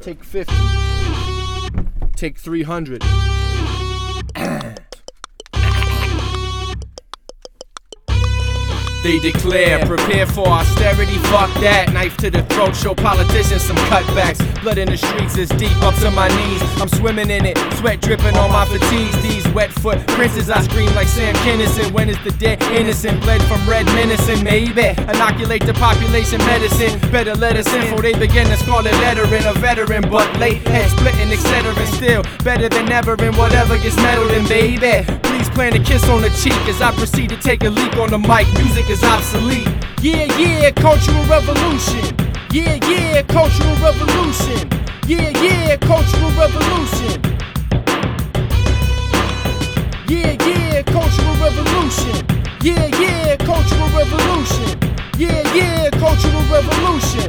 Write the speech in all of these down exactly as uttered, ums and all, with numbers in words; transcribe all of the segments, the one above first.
Take fifty. Take three hundred. They declare, prepare for austerity, fuck that. Knife to the throat, show politicians some cutbacks. Blood in the streets is deep up to my knees. I'm swimming in it, sweat dripping on my fatigues. These wet footprints I scream like Sam Kinison. When is the dead innocent bled from red menacing? Maybe inoculate the population medicine. Better let us in before they begin to scarlet lettering. A veteran but late, head splitting, et cetera. Still better than ever in whatever gets meddled in, baby. Please plant a kiss on the cheek as I proceed to take a leap on the mic. Music is obsolete. Yeah, yeah, cultural revolution. Yeah, yeah, cultural revolution. Yeah, yeah, cultural revolution. Yeah, yeah, cultural revolution. Yeah, yeah, cultural revolution. Yeah, yeah, cultural revolution.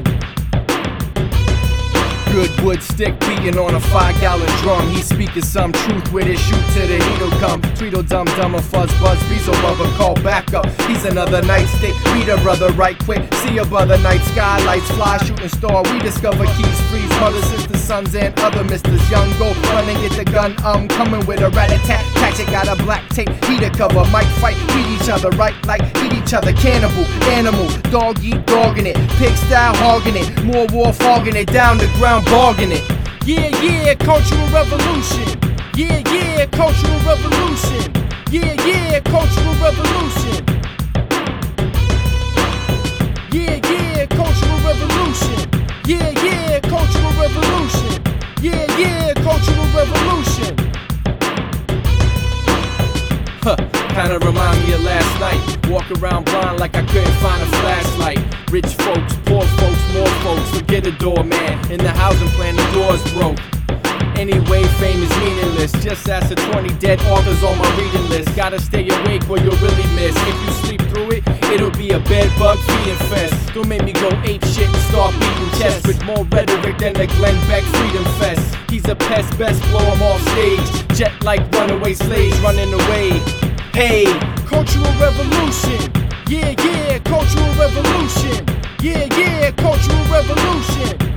Good wood stick beating on a five gallon drum. He's speaking some truth with his shoot to the heat'll come. Tweedledum dum a fuzz buzz beats a rubber call back up. He's another nightstick, beat a brother right quick. See above the night sky, lights fly, shooting star. We discover keys, freeze, mother, sisters, sons, and other misters. Young go run and get the gun. I'm coming with a rat-a-tat tactic. Got a black tape, heater cover. Might fight, beat each other right like eat each other. Cannibal, animal, dog eat dogging it. Pig style hogging it. More war fogging it down the ground. Bargain it. Yeah, yeah, cultural revolution. Yeah, yeah, cultural revolution. Yeah, yeah, cultural revolution. Yeah, yeah, cultural revolution. Yeah, yeah, cultural revolution. Yeah, yeah, cultural revolution. Huh, kinda remind me of last night. Walk around blind like I couldn't find a flashlight. Rich folks, poor folks, more folks. Forget a doorman. In the housing plan, the door's broke. Anyway, fame is meaningless. Just ask the twenty dead authors on my reading list. Gotta stay awake or you'll really miss. If you sleep through it, it'll be a bed bug feeding fest. Don't make me go ape shit and start beating chests with more rhetoric than the Glenn Beck Freedom Fest. He's a pest, best blow him off stage. Jet like runaway slaves running away. Hey, cultural revolution. Yeah, yeah, cultural revolution. Yeah, yeah, cultural revolution.